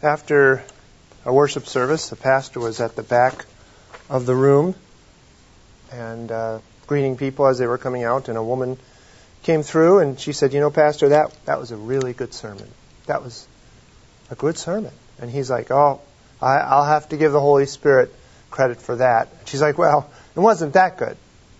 After a worship service, the pastor was at the back of the room and greeting people as they were coming out, and a woman came through and she said, Pastor, that was a really good sermon. That was a good sermon. And he's like, I'll have to give the Holy Spirit credit for that. She's like, well, it wasn't that good.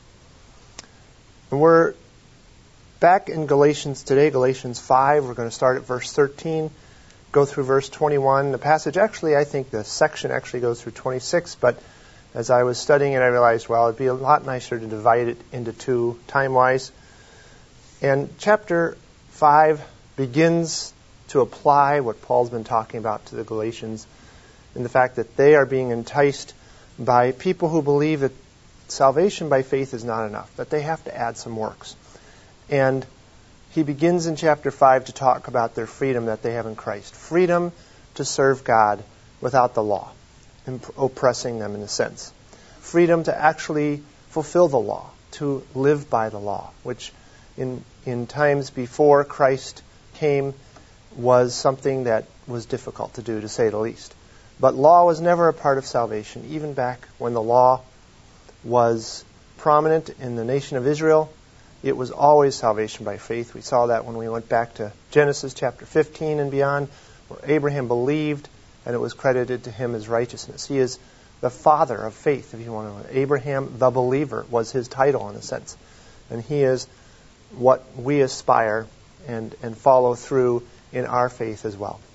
And we're back in Galatians today, Galatians 5. We're going to start at verse 13, go through verse 21. The passage actually, I think the section actually goes through 26, but as I was studying it, I realized, well, it'd be a lot nicer to divide it into two time-wise. And chapter 5 begins to apply what Paul's been talking about to the Galatians in the fact that they are being enticed by people who believe that salvation by faith is not enough, that they have to add some works. And he begins in chapter 5 to talk about their freedom that they have in Christ. Freedom to serve God without the law, oppressing them in a sense. Freedom to actually fulfill the law, to live by the law, which in times before Christ came was something that was difficult to do, to say the least. But law was never a part of salvation, even back when the law was prominent in the nation of Israel. It was always salvation by faith. We saw that when we went back to Genesis chapter 15 and beyond, where Abraham believed and it was credited to him as righteousness. He is the father of faith, if you want to know. Abraham the believer was his title in a sense. And he is what we aspire and follow through in our faith as well.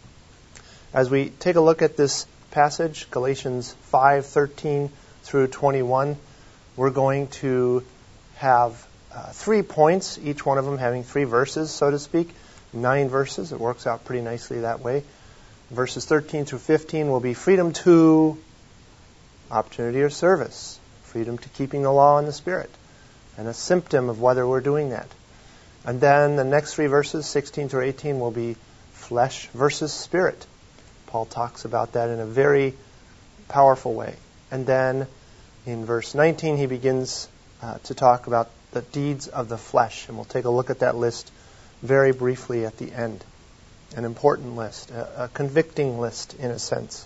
As we take a look at this passage, Galatians 5:13 through 21, we're going to have 3 points, each one of them having 3 verses, so to speak. 9 verses. It works out pretty nicely that way. Verses 13 through 15 will be freedom to opportunity or service, freedom to keeping the law and the Spirit, and a symptom of whether we're doing that. And then the next 3 verses, 16 through 18, will be flesh versus spirit. Paul talks about that in a very powerful way. And then in verse 19, he begins to talk about the deeds of the flesh. And we'll take a look at that list very briefly at the end. An important list, a convicting list in a sense.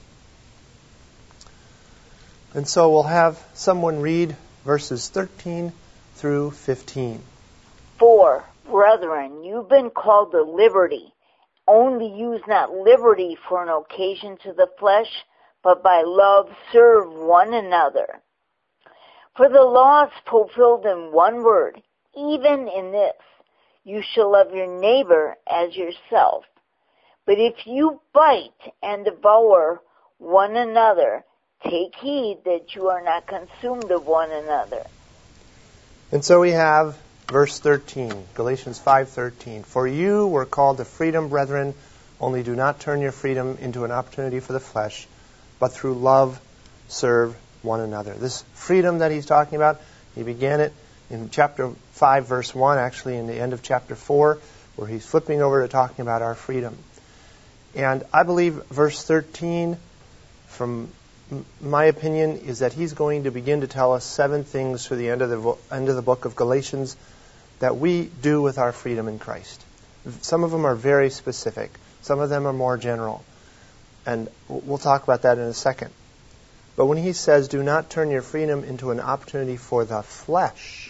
And so we'll have someone read verses 13 through 15. For, brethren, you've been called to liberty. Only use not liberty for an occasion to the flesh, but by love serve one another. For the law is fulfilled in one word, even in this, you shall love your neighbor as yourself. But if you bite and devour one another, take heed that you are not consumed of one another. And so we have verse 13, Galatians 5:13. For you were called to freedom, brethren, only do not turn your freedom into an opportunity for the flesh, but through love serve one another. This freedom that he's talking about, he began it in chapter 5, verse 1, actually in the end of chapter 4, where he's flipping over to talking about our freedom. And I believe verse 13, from my opinion, is that he's going to begin to tell us 7 things through the end of the book of Galatians that we do with our freedom in Christ. Some of them are very specific. Some of them are more general. And we'll talk about that in a second. But when he says, do not turn your freedom into an opportunity for the flesh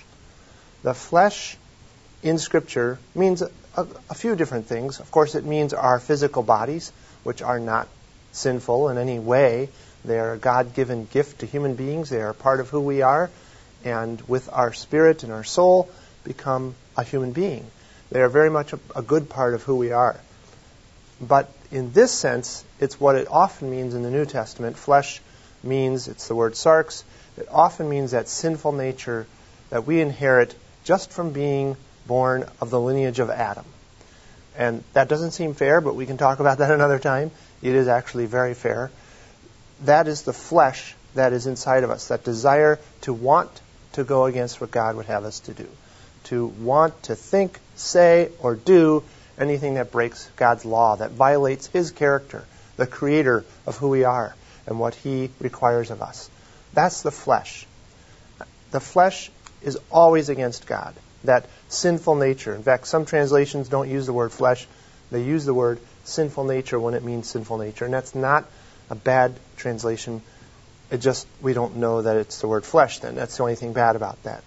in Scripture means a few different things. Of course, it means our physical bodies, which are not sinful in any way. They are a God-given gift to human beings. They are a part of who we are. And with our spirit and our soul, become a human being. They are very much a good part of who we are. But in this sense, it's what it often means in the New Testament. Flesh means, it's the word sarx, it often means that sinful nature that we inherit just from being born of the lineage of Adam. And that doesn't seem fair, but we can talk about that another time. It is actually very fair. That is the flesh that is inside of us, that desire to want to go against what God would have us to do, to want to think, say, or do anything that breaks God's law, that violates His character, the creator of who we are and what He requires of us. That's the flesh. The flesh is always against God, that sinful nature. In fact, some translations don't use the word flesh. They use the word sinful nature when it means sinful nature. And that's not a bad translation. It just, we don't know that it's the word flesh then. That's the only thing bad about that.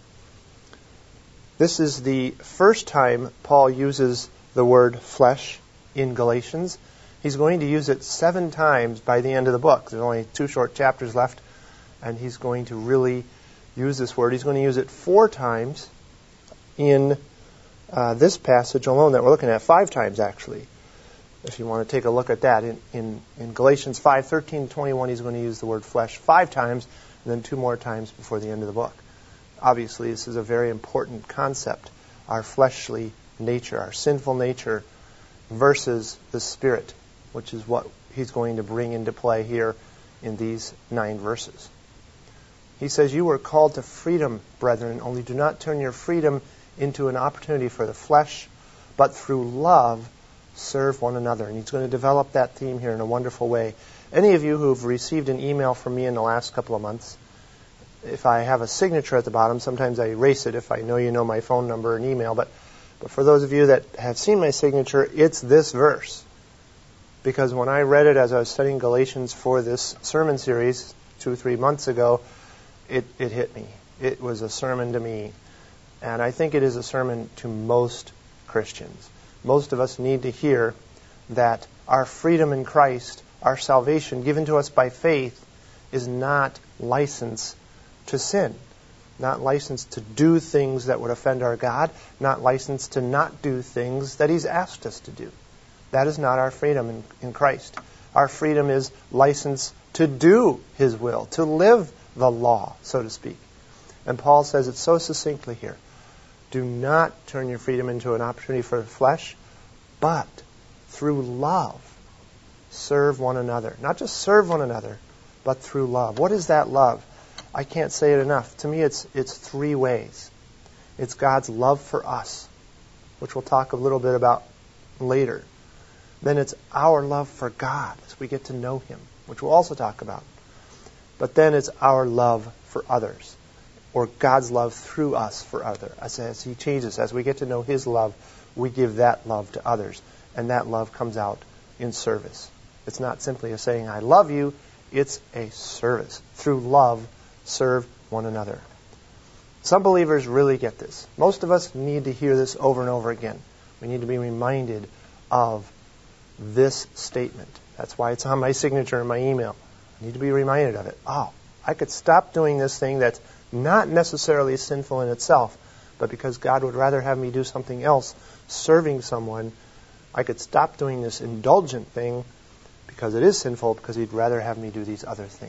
This is the first time Paul uses the word flesh in Galatians. He's going to use it 7 times by the end of the book. There's only 2 short chapters left, and he's going to really use this word. He's going to use it 4 times in this passage alone that we're looking at, 5 times actually, if you want to take a look at that. In Galatians 5:13-21, he's going to use the word flesh 5 times, and then 2 more times before the end of the book. Obviously, this is a very important concept, our fleshly nature, our sinful nature versus the Spirit, which is what he's going to bring into play here in these 9 verses. He says, "You were called to freedom, brethren, only do not turn your freedom into an opportunity for the flesh, but through love serve one another." And he's going to develop that theme here in a wonderful way. Any of you who've received an email from me in the last couple of months, if I have a signature at the bottom, sometimes I erase it if I know you know my phone number and email, but for those of you that have seen my signature, it's this verse. Because when I read it as I was studying Galatians for this sermon series 2 or 3 months ago, it hit me. It was a sermon to me. And I think it is a sermon to most Christians. Most of us need to hear that our freedom in Christ, our salvation given to us by faith, is not license to sin. Not license to do things that would offend our God. Not license to not do things that He's asked us to do. That is not our freedom in Christ. Our freedom is license to do His will, to live the law, so to speak. And Paul says it so succinctly here. Do not turn your freedom into an opportunity for the flesh, but through love serve one another. Not just serve one another, but through love. What is that love? I can't say it enough. To me, it's 3 ways. It's God's love for us, which we'll talk a little bit about later. Then it's our love for God as we get to know Him, which we'll also talk about. But then it's our love for others, or God's love through us for others. As He changes, as we get to know His love, we give that love to others. And that love comes out in service. It's not simply a saying, I love you. It's a service. Through love, serve one another. Some believers really get this. Most of us need to hear this over and over again. We need to be reminded of this statement. That's why it's on my signature in my email. I need to be reminded of it. Oh, I could stop doing this thing that's not necessarily sinful in itself, but because God would rather have me do something else, serving someone, I could stop doing this indulgent thing because it is sinful, because He'd rather have me do these other things.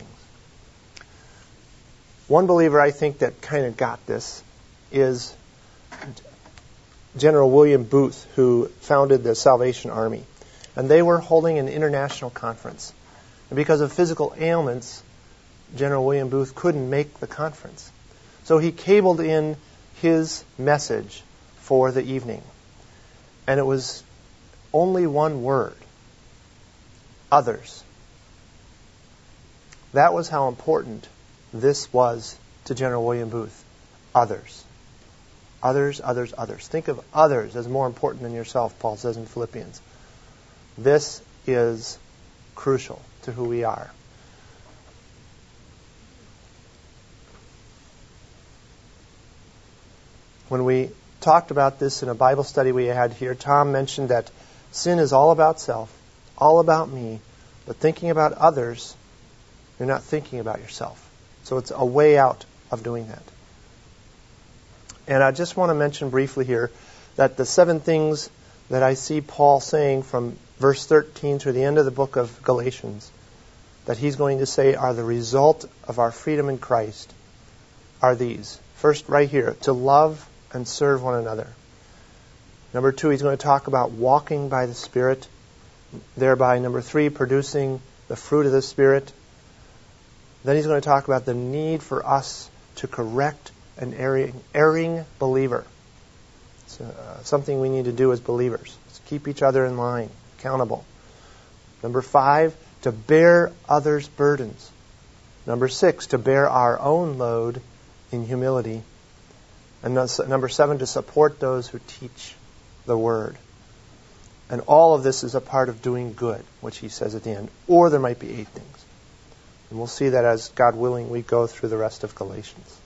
One believer I think that kind of got this is General William Booth, who founded the Salvation Army. And they were holding an international conference. And because of physical ailments, General William Booth couldn't make the conference. So he cabled in his message for the evening. And it was only one word. Others. That was how important this was to General William Booth. Others. Others, others, others. Think of others as more important than yourself, Paul says in Philippians. This is crucial to who we are. When we talked about this in a Bible study we had here, Tom mentioned that sin is all about self, all about me, but thinking about others, you're not thinking about yourself. So it's a way out of doing that. And I just want to mention briefly here that the 7 things that I see Paul saying from verse 13 through the end of the book of Galatians, that he's going to say are the result of our freedom in Christ, are these. First, right here, to love and serve one another. Number 2, he's going to talk about walking by the Spirit. Thereby, number 3, producing the fruit of the Spirit. Then he's going to talk about the need for us to correct an erring believer. It's something we need to do as believers. It's keep each other in line, accountable. Number 5, to bear others' burdens. Number 6, to bear our own load in humility. And number 7, to support those who teach the Word. And all of this is a part of doing good, which he says at the end. Or there might be 8 things. And we'll see that as, God willing, we go through the rest of Galatians.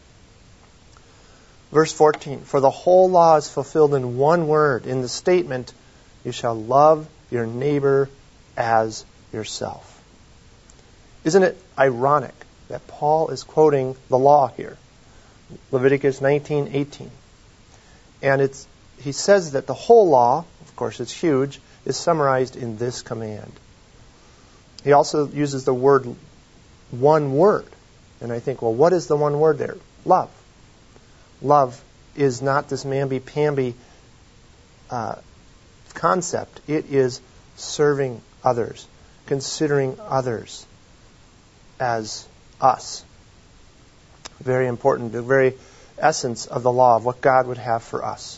Verse 14, for the whole law is fulfilled in one word, in the statement, you shall love your neighbor as yourself. Isn't it ironic that Paul is quoting the law here? Leviticus 19:18. And he says that the whole law, of course it's huge, is summarized in this command. He also uses the word one word. And I think, well, what is the one word there? Love. Love is not this mamby-pamby concept. It is serving others, considering others as us. Very important, the very essence of the law, of what God would have for us.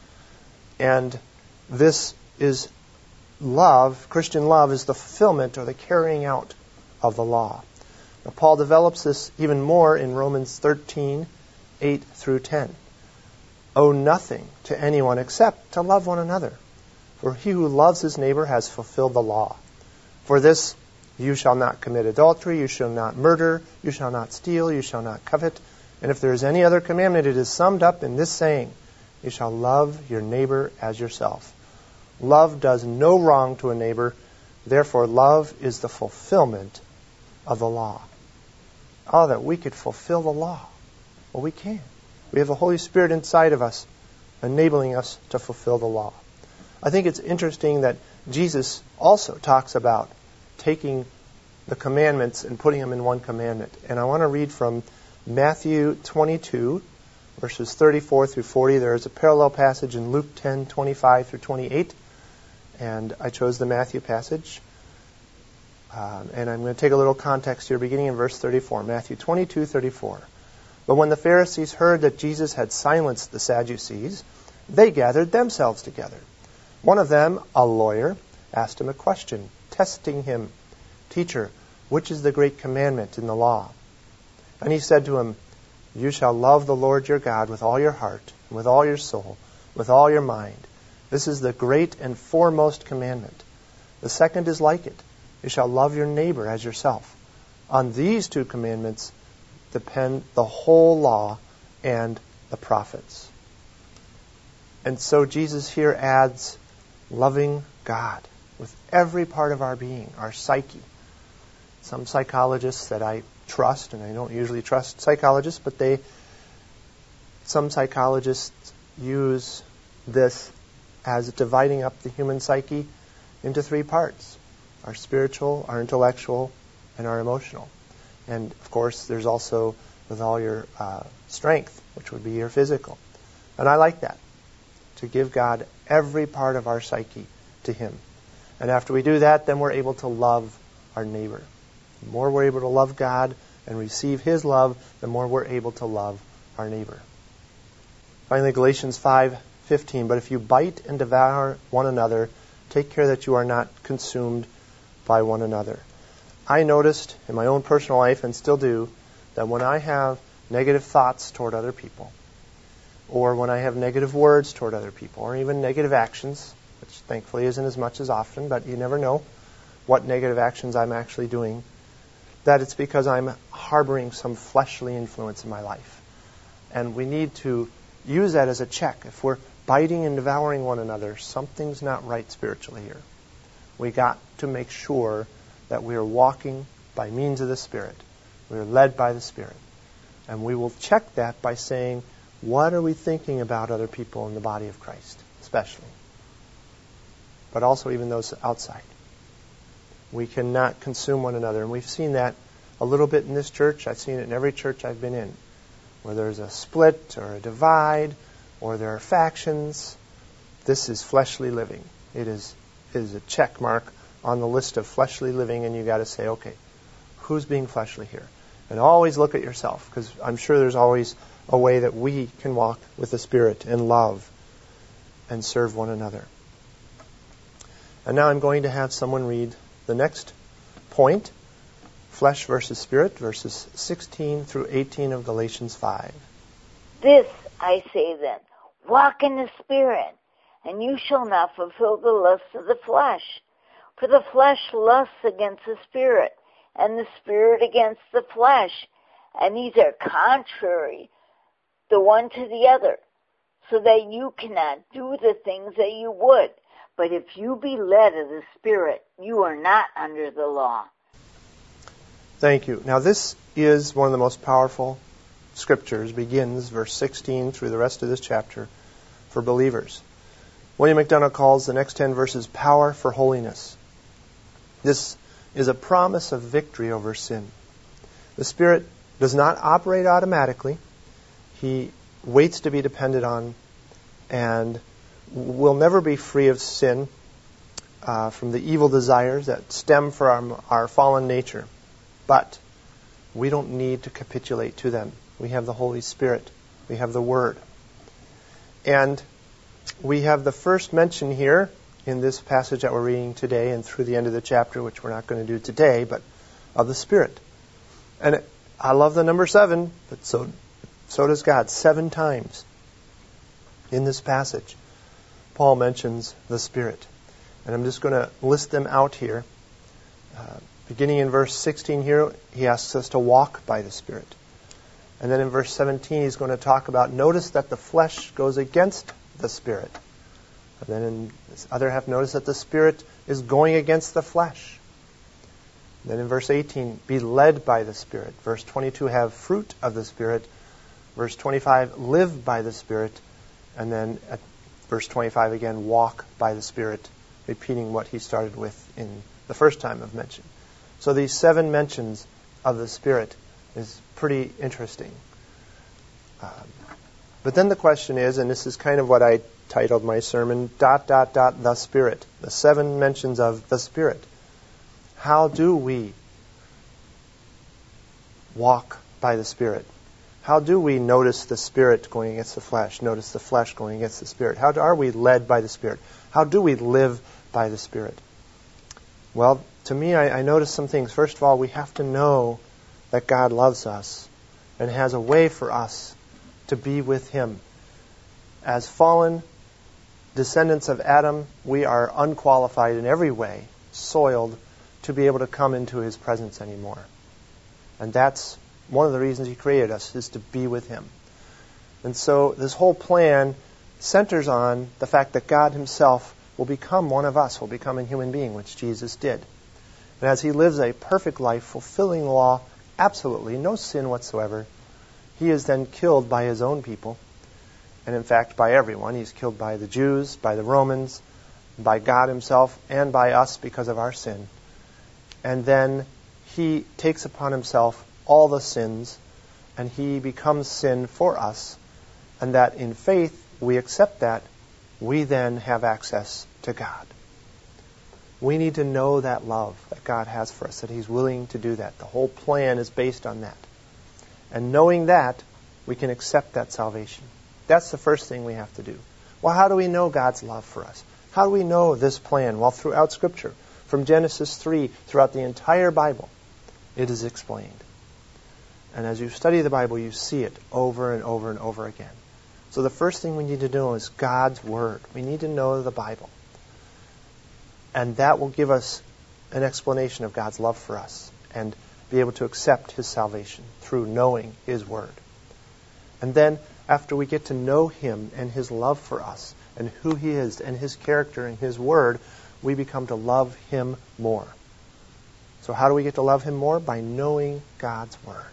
And this is love. Christian love is the fulfillment or the carrying out of the law. Now, Paul develops this even more in Romans 13:8 through 10. Owe nothing to anyone except to love one another. For he who loves his neighbor has fulfilled the law. For this, you shall not commit adultery, you shall not murder, you shall not steal, you shall not covet. And if there is any other commandment, it is summed up in this saying, you shall love your neighbor as yourself. Love does no wrong to a neighbor. Therefore, love is the fulfillment of the law. Oh, that we could fulfill the law. Well, we can. We have the Holy Spirit inside of us, enabling us to fulfill the law. I think it's interesting that Jesus also talks about taking the commandments and putting them in one commandment. And I want to read from Matthew 22, verses 34 through 40. There is a parallel passage in Luke 10:25 through 28. And I chose the Matthew passage. And I'm going to take a little context here, beginning in verse 34. Matthew 22:34. But when the Pharisees heard that Jesus had silenced the Sadducees, they gathered themselves together. One of them, a lawyer, asked him a question, testing him, Teacher, which is the great commandment in the law? And he said to him, You shall love the Lord your God with all your heart, and with all your soul, with all your mind. This is the great and foremost commandment. The second is like it. You shall love your neighbor as yourself. On these 2 commandments depend the whole law and the prophets. And so Jesus here adds loving God with every part of our being, our psyche. Some psychologists that I trust, and I don't usually trust psychologists, but some psychologists use this as dividing up the human psyche into 3 parts: our spiritual, our intellectual, and our emotional. And of course, there's also with all your strength, which would be your physical. And I like that, to give God every part of our psyche to Him. And after we do that, then we're able to love our neighbor. The more we're able to love God and receive His love, the more we're able to love our neighbor. Finally, Galatians 5:15. But if you bite and devour one another, take care that you are not consumed by one another. I noticed in my own personal life, and still do, that when I have negative thoughts toward other people, or when I have negative words toward other people, or even negative actions, which thankfully isn't as much as often, but you never know what negative actions I'm actually doing, that it's because I'm harboring some fleshly influence in my life. And we need to use that as a check. If we're biting and devouring one another, something's not right spiritually here. We got to make sure that we are walking by means of the Spirit. We are led by the Spirit. And we will check that by saying, what are we thinking about other people in the body of Christ, especially? But also even those outside. We cannot consume one another. And we've seen that a little bit in this church. I've seen it in every church I've been in, where there's a split or a divide or there are factions. This is fleshly living. It is a check mark on the list of fleshly living, and you got to say, okay, who's being fleshly here? And always look at yourself, because I'm sure there's always a way that we can walk with the Spirit and love and serve one another. And now I'm going to have someone read the next point, flesh versus spirit, verses 16 through 18 of Galatians 5. This I say then, walk in the Spirit, and you shall not fulfill the lusts of the flesh. For the flesh lusts against the Spirit, and the Spirit against the flesh, and these are contrary, the one to the other, so that you cannot do the things that you would. But if you be led of the Spirit, you are not under the law. Thank you. Now this is one of the most powerful scriptures, begins verse 16 through the rest of this chapter for believers. William MacDonough calls the next 10 verses power for holiness. This is a promise of victory over sin. The Spirit does not operate automatically. He waits to be depended on and will never be free of sin from the evil desires that stem from our fallen nature. But we don't need to capitulate to them. We have the Holy Spirit. We have the Word. And we have the first mention here in this passage that we're reading today and through the end of the chapter, which we're not going to do today, but of the Spirit. And I love the number 7, but so does God. 7 times in this passage, Paul mentions the Spirit. And I'm just going to list them out here. Beginning in verse 16 here, he asks us to walk by the Spirit. And then in verse 17, he's going to talk about, notice that the flesh goes against the Spirit. And then in this other half, notice that the Spirit is going against the flesh. Then in verse 18, be led by the Spirit. Verse 22, have fruit of the Spirit. Verse 25, live by the Spirit. And then at verse 25 again, walk by the Spirit, repeating what he started with in the first time of mention. So these 7 mentions of the Spirit is pretty interesting. But then the question is, and this is kind of what I titled my sermon, ... the Spirit. The 7 mentions of the Spirit. How do we walk by the Spirit? How do we notice the Spirit going against the flesh, notice the flesh going against the Spirit? How are we led by the Spirit? How do we live by the Spirit? Well, to me, I notice some things. First of all, we have to know that God loves us and has a way for us to be with Him. As fallen descendants of Adam, we are unqualified in every way, soiled, to be able to come into His presence anymore. And that's one of the reasons He created us, is to be with Him. And so this whole plan centers on the fact that God Himself will become one of us, will become a human being, which Jesus did. And as He lives a perfect life, fulfilling the law, absolutely, no sin whatsoever, He is then killed by His own people. And in fact, by everyone. He's killed by the Jews, by the Romans, by God Himself, and by us because of our sin. And then He takes upon Himself all the sins, and He becomes sin for us, and that in faith we accept that, we then have access to God. We need to know that love that God has for us, that He's willing to do that. The whole plan is based on that. And knowing that, we can accept that salvation. That's the first thing we have to do. Well, how do we know God's love for us? How do we know this plan? Well, throughout Scripture, from Genesis 3, throughout the entire Bible, it is explained. And as you study the Bible, you see it over and over and over again. So the first thing we need to know is God's Word. We need to know the Bible. And that will give us an explanation of God's love for us and be able to accept His salvation through knowing His Word. And then, after we get to know Him and His love for us and who He is and His character and His Word, we become to love Him more. So how do we get to love Him more? By knowing God's Word.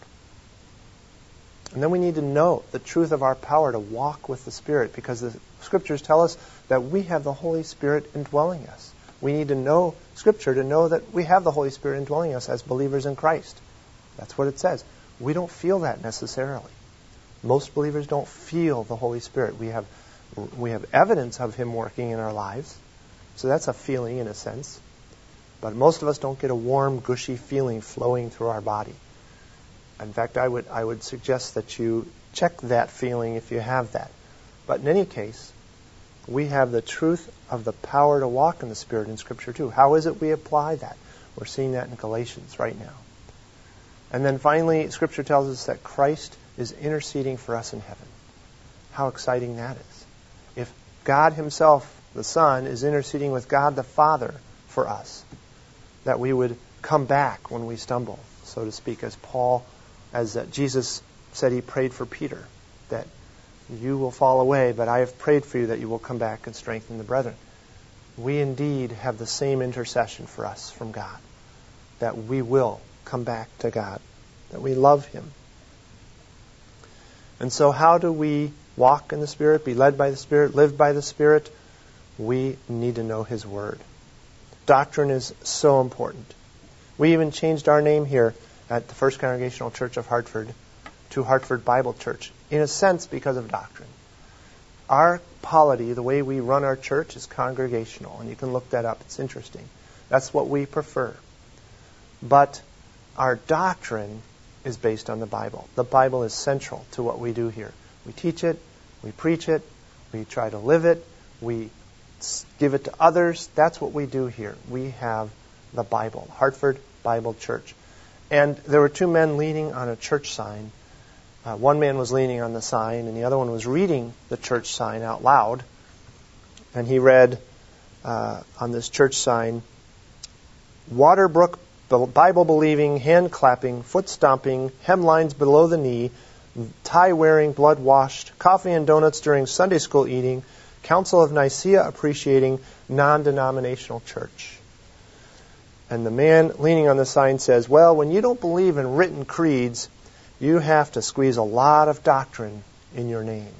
And then we need to know the truth of our power to walk with the Spirit, because the Scriptures tell us that we have the Holy Spirit indwelling us. We need to know Scripture to know that we have the Holy Spirit indwelling us as believers in Christ. That's what it says. We don't feel that necessarily. Most believers don't feel the Holy Spirit. We have evidence of Him working in our lives. So that's a feeling in a sense. But most of us don't get a warm, gushy feeling flowing through our body. In fact, I would suggest that you check that feeling if you have that. But in any case, we have the truth of the power to walk in the Spirit in Scripture too. How is it we apply that? We're seeing that in Galatians right now. And then finally, Scripture tells us that Christ is interceding for us in heaven. How exciting that is. If God Himself the Son, is interceding with God the Father for us, that we would come back when we stumble, so to speak, as Jesus said he prayed for Peter, that you will fall away, but I have prayed for you that you will come back and strengthen the brethren. We indeed have the same intercession for us from God, that we will come back to God, that we love Him. And so how do we walk in the Spirit, be led by the Spirit, live by the Spirit? We need to know His Word. Doctrine is so important. We even changed our name here at the First Congregational Church of Hartford to Hartford Bible Church, in a sense because of doctrine. Our polity, the way we run our church, is congregational, and you can look that up. It's interesting. That's what we prefer. But our doctrine is based on the Bible. The Bible is central to what we do here. We teach it, we preach it, we try to live it, we give it to others. That's what we do here. We have the Bible, Hartford Bible Church. And there were two men leaning on a church sign. One man was leaning on the sign, and the other one was reading the church sign out loud. And he read on this church sign, Waterbrook Bible-believing, hand-clapping, foot-stomping, hemlines below the knee, tie-wearing, blood-washed, coffee and donuts during Sunday school eating, Council of Nicaea appreciating, non-denominational church. And the man leaning on the sign says, well, when you don't believe in written creeds, you have to squeeze a lot of doctrine in your name.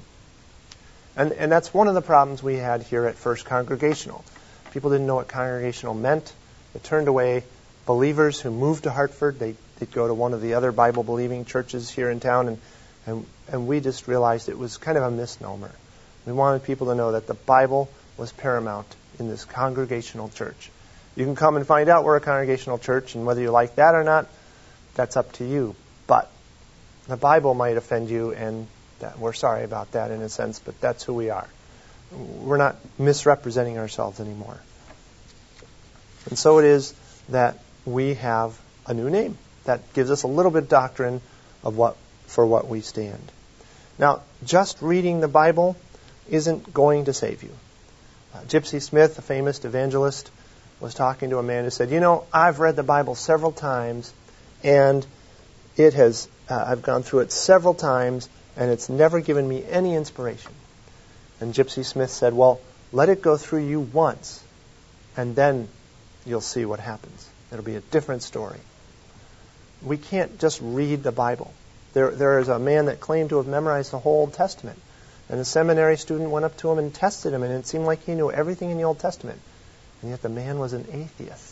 And that's one of the problems we had here at First Congregational. People didn't know what congregational meant. They turned away believers who moved to Hartford. They'd go to one of the other Bible-believing churches here in town, and we just realized it was kind of a misnomer. We wanted people to know that the Bible was paramount in this congregational church. You can come and find out we're a congregational church, and whether you like that or not, that's up to you. But the Bible might offend you, and we're sorry about that in a sense, but that's who we are. We're not misrepresenting ourselves anymore. And so it is that we have a new name that gives us a little bit of doctrine of for what we stand. Now, just reading the Bible isn't going to save you. Gypsy Smith, a famous evangelist, was talking to a man who said, I've read the Bible several times, and I've gone through it several times, and it's never given me any inspiration. And Gypsy Smith said, well, let it go through you once, and then you'll see what happens. It'll be a different story. We can't just read the Bible. There is a man that claimed to have memorized the whole Old Testament, and a seminary student went up to him and tested him, and it seemed like he knew everything in the Old Testament. And yet the man was an atheist.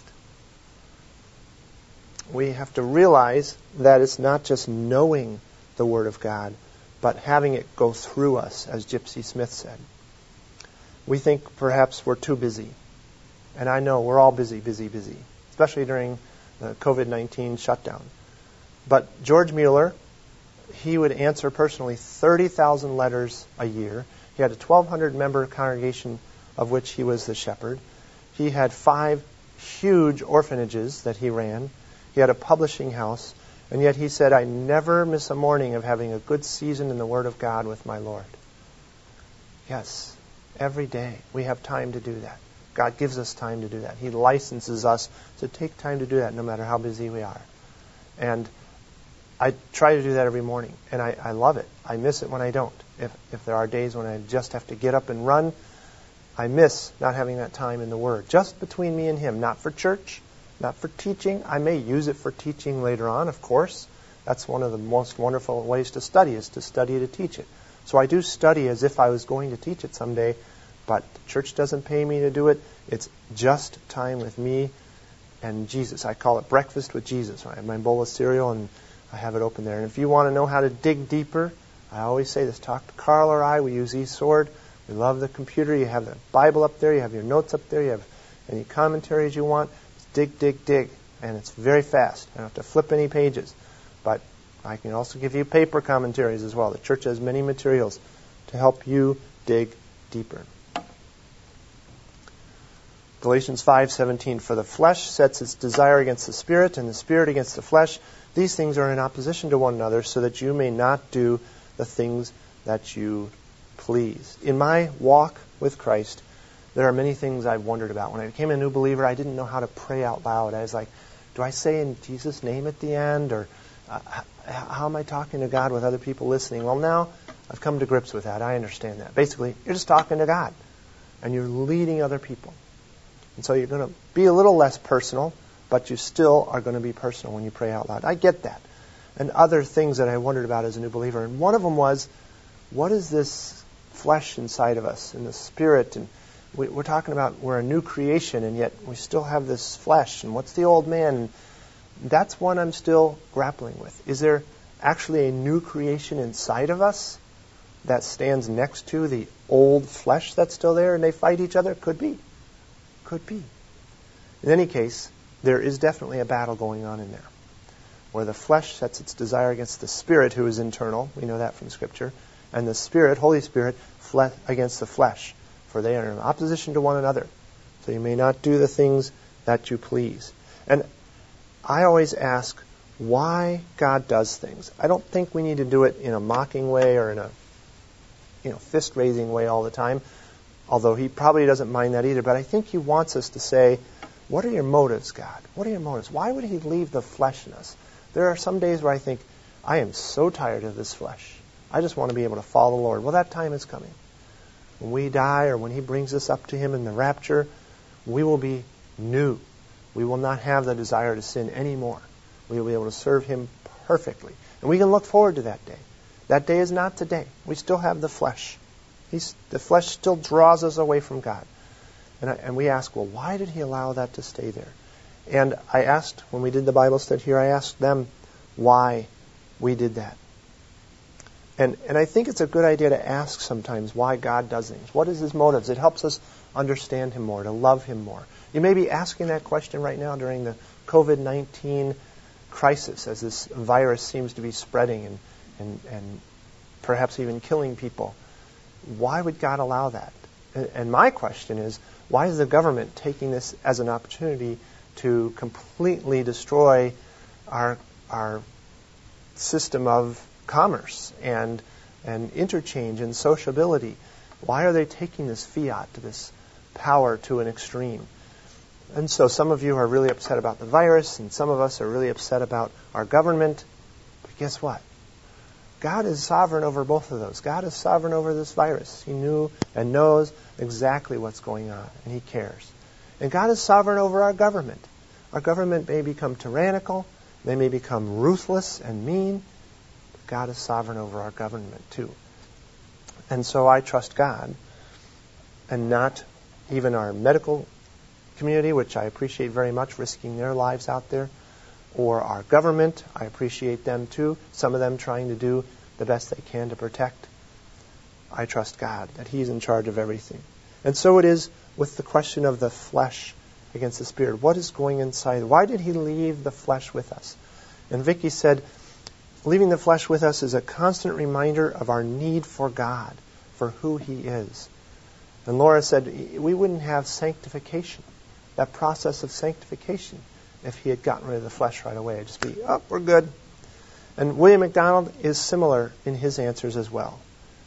We have to realize that it's not just knowing the Word of God, but having it go through us, as Gypsy Smith said. We think perhaps we're too busy. And I know we're all busy, especially during the COVID-19 shutdown. But George Mueller, he would answer personally 30,000 letters a year. He had a 1,200-member congregation of which he was the shepherd. He had 5 huge orphanages that he ran. He had a publishing house. And yet he said, I never miss a morning of having a good season in the Word of God with my Lord. Yes, every day we have time to do that. God gives us time to do that. He licenses us to take time to do that no matter how busy we are. And I try to do that every morning, and I love it. I miss it when I don't. If there are days when I just have to get up and run, I miss not having that time in the Word. Just between me and Him, not for church, not for teaching. I may use it for teaching later on, of course. That's one of the most wonderful ways to study, is to study to teach it. So I do study as if I was going to teach it someday, but the church doesn't pay me to do it. It's just time with me and Jesus. I call it breakfast with Jesus. I have my bowl of cereal and I have it open there. And if you want to know how to dig deeper, I always say this, talk to Carl or I. We use eSword. We love the computer. You have the Bible up there. You have your notes up there. You have any commentaries you want. Just dig. And it's very fast. You don't have to flip any pages. But I can also give you paper commentaries as well. The church has many materials to help you dig deeper. Galatians 5:17, for the flesh sets its desire against the Spirit, and the Spirit against the flesh. These things are in opposition to one another, so that you may not do the things that you please. In my walk with Christ, There are many things I've wondered about. When I became a new believer, I didn't know how to pray out loud. I was like, do I say in Jesus' name at the end? Or how am I talking to God with other people listening? Well, now I've come to grips with that. I understand that. Basically, you're just talking to God, and you're leading other people. And so you're going to be a little less personal, but you still are going to be personal when you pray out loud. I get that. And other things that I wondered about as a new believer. And one of them was, what is this flesh inside of us and the spirit? And we're talking about we're a new creation, and yet we still have this flesh. And what's the old man? And that's one I'm still grappling with. Is there actually a new creation inside of us that stands next to the old flesh that's still there, and they fight each other? Could be. Could be. In any case, there is definitely a battle going on in there, where the flesh sets its desire against the Spirit, who is internal. We know that from Scripture. And the Spirit, Holy Spirit, against the flesh, for they are in opposition to one another. So you may not do the things that you please. And I always ask why God does things. I don't think we need to do it in a mocking way or in a fist-raising way all the time, although He probably doesn't mind that either. But I think He wants us to say, what are your motives, God? What are your motives? Why would He leave the flesh in us? There are some days where I think, I am so tired of this flesh. I just want to be able to follow the Lord. Well, that time is coming. When we die or when He brings us up to Him in the rapture, we will be new. We will not have the desire to sin anymore. We will be able to serve Him perfectly. And we can look forward to that day. That day is not today. We still have the flesh. The flesh still draws us away from God. And we ask, well, why did He allow that to stay there? And I asked, when we did the Bible study here, I asked them why we did that. And I think it's a good idea to ask sometimes why God does things. What is His motives? It helps us understand Him more, to love Him more. You may be asking that question right now during the COVID-19 crisis, as this virus seems to be spreading and perhaps even killing people. Why would God allow that? And my question is, why is the government taking this as an opportunity to completely destroy our system of commerce and interchange and sociability? Why are they taking this fiat, this power, to an extreme? And so some of you are really upset about the virus, and some of us are really upset about our government. But guess what? God is sovereign over both of those. God is sovereign over this virus. He knew and knows exactly what's going on, and He cares. And God is sovereign over our government. Our government may become tyrannical, they may become ruthless and mean, but God is sovereign over our government too. And so I trust God, and not even our medical community, which I appreciate very much, risking their lives out there, or our government. I appreciate them too, some of them trying to do the best they can to protect. I trust God, that He's in charge of everything. And so it is with the question of the flesh against the Spirit. What is going inside? Why did He leave the flesh with us? And Vicki said, leaving the flesh with us is a constant reminder of our need for God, for who He is. And Laura said, we wouldn't have sanctification, that process of sanctification, if He had gotten rid of the flesh right away. It'd just be, we're good. And William MacDonald is similar in his answers as well.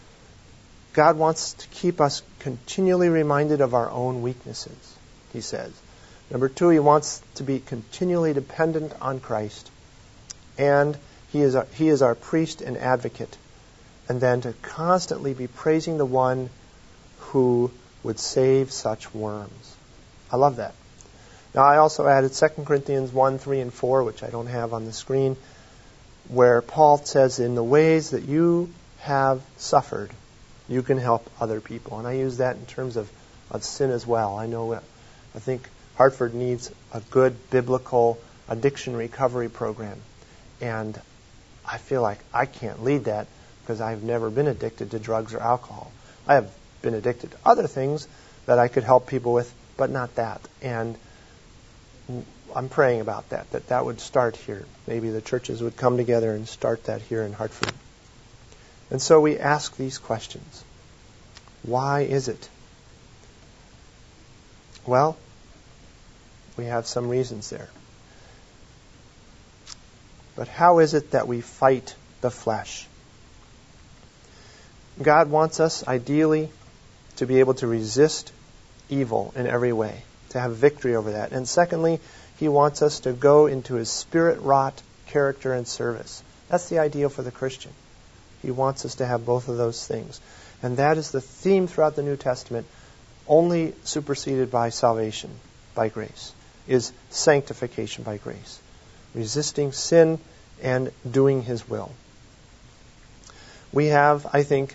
God wants to keep us continually reminded of our own weaknesses, he says. Number 2, He wants to be continually dependent on Christ. And He is our priest and advocate. And then to constantly be praising the one who would save such worms. I love that. Now, I also added 2 Corinthians 1, 3, and 4, which I don't have on the screen, where Paul says, in the ways that you have suffered, you can help other people. And I use that in terms of sin as well. I think Hartford needs a good biblical addiction recovery program. And I feel like I can't lead that because I've never been addicted to drugs or alcohol. I have been addicted to other things that I could help people with, but not that. And I'm praying about that would start here. Maybe the churches would come together and start that here in Hartford. And so we ask these questions. Why is it? Well, we have some reasons there. But how is it that we fight the flesh? God wants us, ideally, to be able to resist evil in every way, to have victory over that. And secondly, He wants us to go into His Spirit-wrought character and service. That's the ideal for the Christian. He wants us to have both of those things. And that is the theme throughout the New Testament, only superseded by salvation, by grace, is sanctification by grace. Resisting sin and doing His will. We have, I think,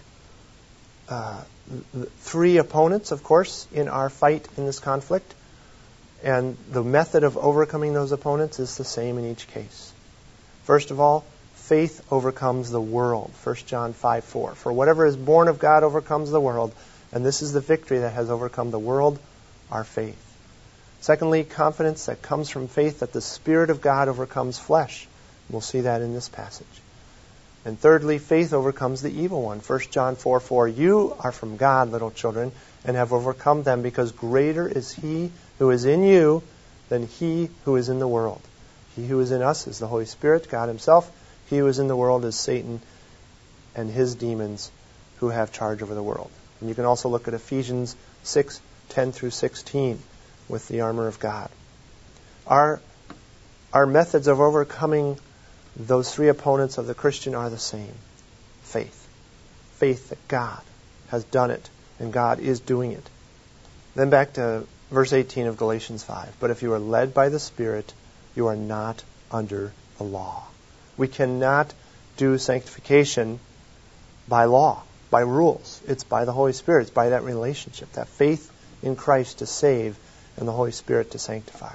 three opponents, of course, in our fight in this conflict. And the method of overcoming those opponents is the same in each case. First of all, faith overcomes the world. 1 John 5:4. For whatever is born of God overcomes the world, and this is the victory that has overcome the world, our faith. Secondly, confidence that comes from faith that the Spirit of God overcomes flesh. We'll see that in this passage. And thirdly, faith overcomes the evil one. 1 John 4:4. You are from God, little children, and have overcome them, because greater is He who is in you than he who is in the world. He who is in us is the Holy Spirit, God Himself. He who is in the world is Satan and his demons who have charge over the world. And you can also look at Ephesians 6:10 through 16 with the armor of God. Our methods of overcoming those three opponents of the Christian are the same. Faith. Faith that God has done it and God is doing it. Then back to verse 18 of Galatians 5. But if you are led by the Spirit, you are not under the law. We cannot do sanctification by law, by rules. It's by the Holy Spirit. It's by that relationship, that faith in Christ to save and the Holy Spirit to sanctify.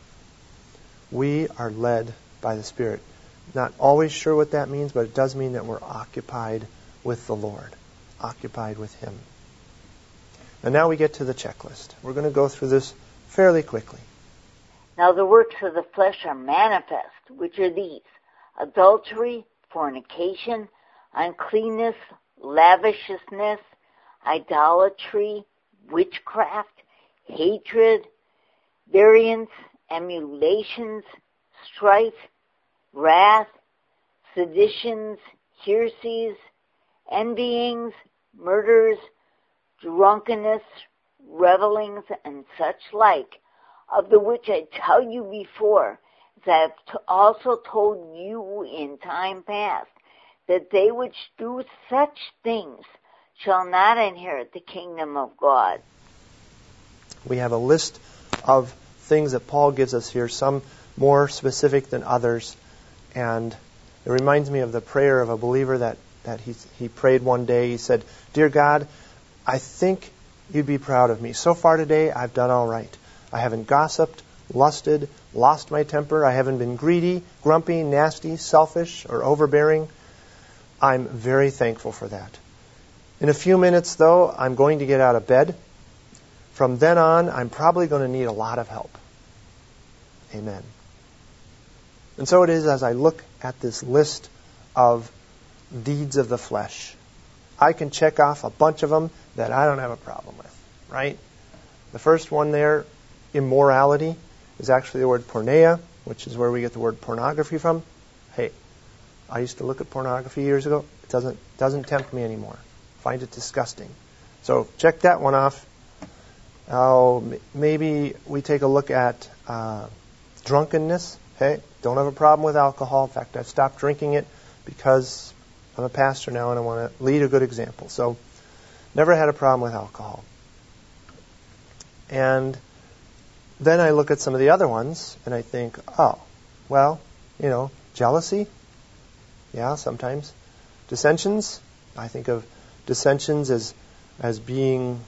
We are led by the Spirit. Not always sure what that means, but it does mean that we're occupied with the Lord, occupied with Him. And now we get to the checklist. We're going to go through this fairly quickly. Now the works of the flesh are manifest, which are these: adultery, fornication, uncleanness, lavishness, idolatry, witchcraft, hatred, variance, emulations, strife, wrath, seditions, heresies, envyings, murders, drunkenness, revelings, and such like, of the which I tell you before, as I have also told you in time past, that they which do such things shall not inherit the kingdom of God. We have a list of things that Paul gives us here, some more specific than others. And it reminds me of the prayer of a believer that he prayed one day. He said, "Dear God, I think you'd be proud of me. So far today, I've done all right. I haven't gossiped, lusted, lost my temper. I haven't been greedy, grumpy, nasty, selfish, or overbearing. I'm very thankful for that. In a few minutes, though, I'm going to get out of bed. From then on, I'm probably going to need a lot of help. Amen." And so it is as I look at this list of deeds of the flesh. I can check off a bunch of them that I don't have a problem with, right? The first one there, immorality, is actually the word porneia, which is where we get the word pornography from. Hey, I used to look at pornography years ago. It doesn't tempt me anymore. I find it disgusting. So check that one off. Maybe we take a look at drunkenness. Hey, don't have a problem with alcohol. In fact, I've stopped drinking it because I'm a pastor now and I want to lead a good example. So never had a problem with alcohol. And then I look at some of the other ones and I think, jealousy. Yeah, sometimes. Dissensions. I think of dissensions as being,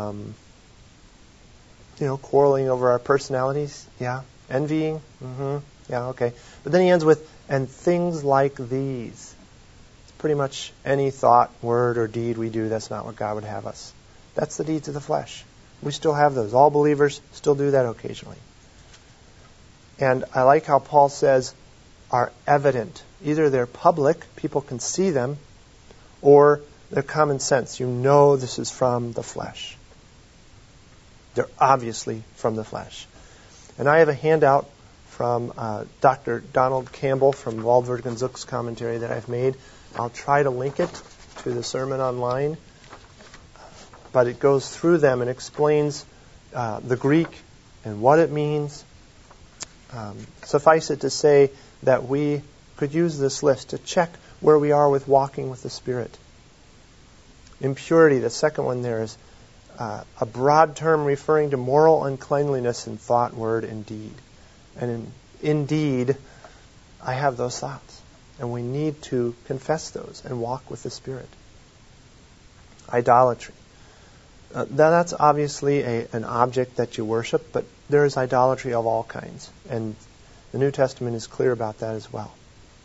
quarreling over our personalities. Yeah. Envying. Yeah, okay. But then he ends with, and things like these. It's pretty much any thought, word, or deed we do, that's not what God would have us. That's the deeds of the flesh. We still have those. All believers still do that occasionally. And I like how Paul says, are evident. Either they're public, people can see them, or they're common sense. You know this is from the flesh. They're obviously from the flesh. And I have a handout from Dr. Donald Campbell from Waldberg and Zook's commentary that I've made. I'll try to link it to the sermon online. But it goes through them and explains the Greek and what it means. Suffice it to say that we could use this list to check where we are with walking with the Spirit. Impurity, the second one there, is a broad term referring to moral uncleanliness in thought, word, and deed. And indeed, I have those thoughts. And we need to confess those and walk with the Spirit. Idolatry. That's obviously an object that you worship, but there is idolatry of all kinds. And the New Testament is clear about that as well.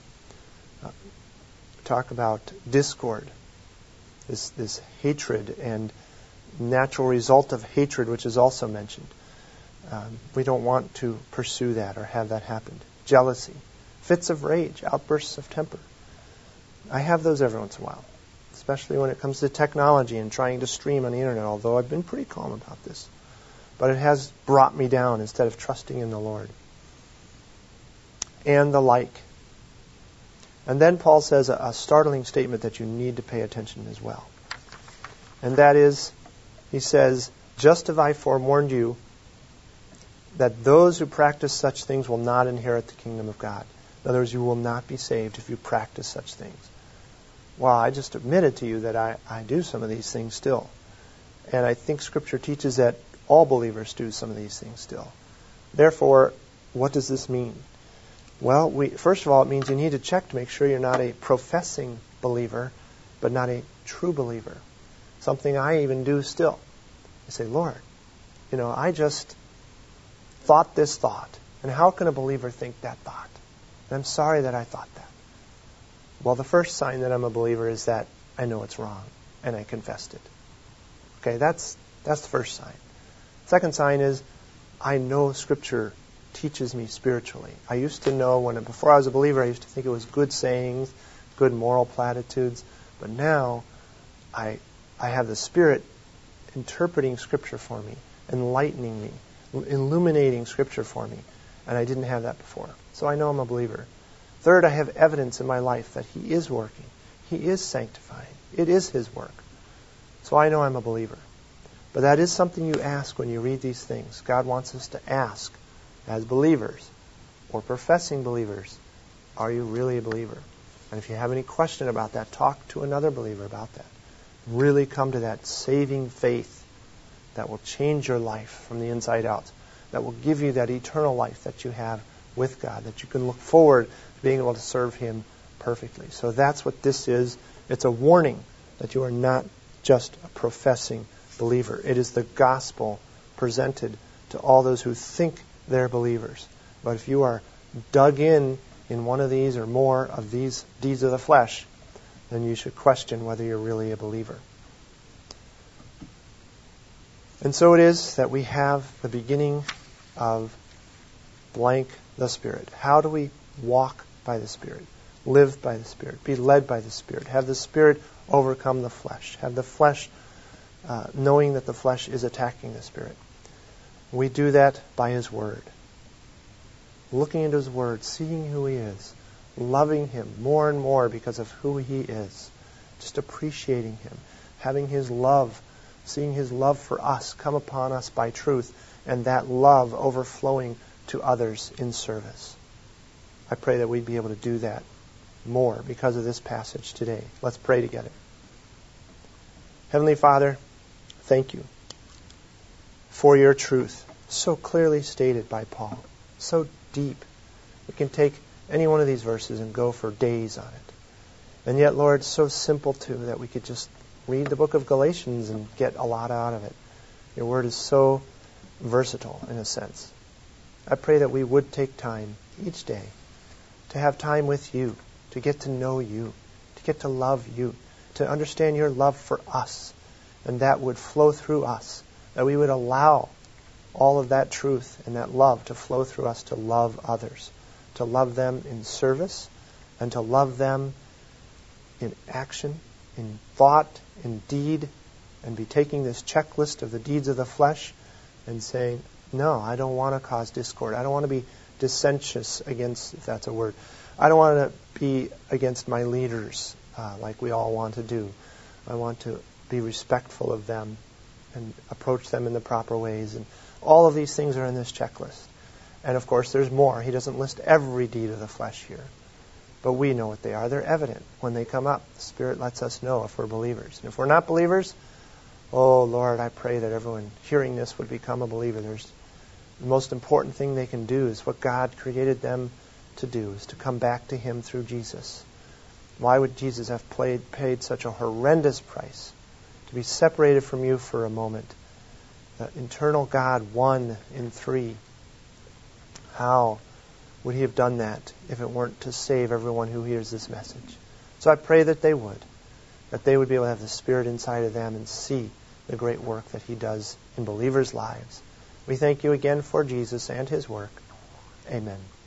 Talk about discord, this hatred and natural result of hatred, which is also mentioned. We don't want to pursue that or have that happen. Jealousy, fits of rage, outbursts of temper. I have those every once in a while, especially when it comes to technology and trying to stream on the internet, although I've been pretty calm about this. But it has brought me down instead of trusting in the Lord. And the like. And then Paul says a startling statement that you need to pay attention as well. And that is, he says, just have I forewarned you that those who practice such things will not inherit the kingdom of God. In other words, you will not be saved if you practice such things. Well, I just admitted to you that I do some of these things still. And I think Scripture teaches that all believers do some of these things still. Therefore, what does this mean? Well, first of all, it means you need to check to make sure you're not a professing believer, but not a true believer. Something I even do still. I say, Lord, I just thought this thought. And how can a believer think that thought? And I'm sorry that I thought that. Well, the first sign that I'm a believer is that I know it's wrong, and I confessed it. Okay, that's the first sign. Second sign is I know Scripture teaches me spiritually. I used to know before I was a believer, I used to think it was good sayings, good moral platitudes. But now I have the Spirit interpreting Scripture for me, enlightening me, illuminating Scripture for me. And I didn't have that before. So I know I'm a believer. Third, I have evidence in my life that He is working. He is sanctifying. It is His work. So I know I'm a believer. But that is something you ask when you read these things. God wants us to ask as believers or professing believers, are you really a believer? And if you have any question about that, talk to another believer about that. Really come to that saving faith that will change your life from the inside out, that will give you that eternal life that you have with God, that you can look forward to being able to serve Him perfectly. So that's what this is. It's a warning that you are not just a professing believer. It is the gospel presented to all those who think they're believers. But if you are dug in one of these or more of these deeds of the flesh, then you should question whether you're really a believer. And so it is that we have the beginning of blank the Spirit. How do we walk by the Spirit? Live by the Spirit. Be led by the Spirit. Have the Spirit overcome the flesh. Have the flesh, knowing that the flesh is attacking the Spirit. We do that by His Word. Looking into His Word, seeing who He is, loving Him more and more because of who He is, just appreciating Him, having His love, seeing His love for us come upon us by truth, and that love overflowing to others in service. I pray that we'd be able to do that more because of this passage today. Let's pray together. Heavenly Father, thank You for Your truth, so clearly stated by Paul, so deep. We can take any one of these verses and go for days on it. And yet, Lord, so simple too that we could just read the book of Galatians and get a lot out of it. Your Word is so versatile in a sense. I pray that we would take time each day to have time with You, to get to know You, to get to love You, to understand Your love for us, and that would flow through us, that we would allow all of that truth and that love to flow through us to love others, to love them in service, and to love them in action, in thought, in deed, and be taking this checklist of the deeds of the flesh and saying, no, I don't want to cause discord. I don't want to be dissentious against, if that's a word. I don't want to be against my leaders like we all want to do. I want to be respectful of them and approach them in the proper ways. And all of these things are in this checklist. And of course, there's more. He doesn't list every deed of the flesh here. But we know what they are. They're evident when they come up. The Spirit lets us know if we're believers. And if we're not believers, oh, Lord, I pray that everyone hearing this would become a believer. The most important thing they can do is what God created them to do, is to come back to Him through Jesus. Why would Jesus have paid such a horrendous price to be separated from you for a moment? The eternal God, one in three. How would He have done that if it weren't to save everyone who hears this message? So I pray that they would be able to have the Spirit inside of them and see the great work that He does in believers' lives. We thank you again for Jesus and His work. Amen.